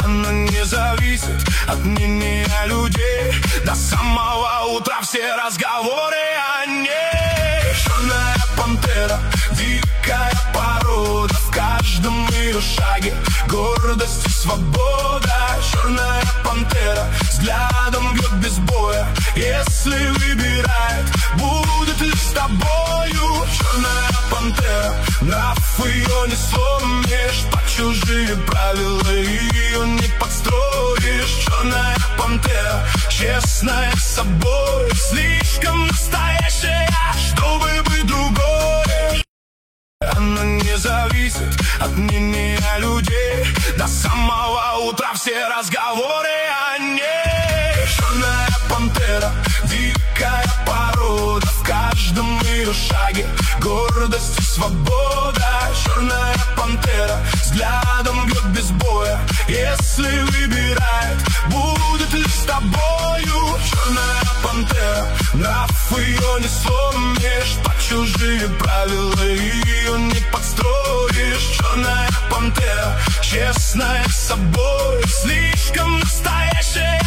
Она не зависит от мнения людей. До самого утра все разговоры о ней. Черная пантера, дикая порода, в каждом ее шаге гордость и свобода. Черная пантера взглядом бьет без боя. Если выбирает, будет лишь с тобою. Черная пантера, нрав ее не сломишь, под чужие правила ее не подстроишь. Черная пантера, честная с собой, слишком настоящая, чтобы быть другой. Она не зависит от мнения людей. До самого утра все разговоры о ней. Черная пантера, дикая порода, в каждом ее шаге гордость и свобода. Черная пантера взглядом бьет без боя. Если выбирает, будет лишь с тобою. Черная пантера, нрав ее не сломишь, под чужие правила ее не подстроишь. Черная пантера, честная с собой, слишком настоящая,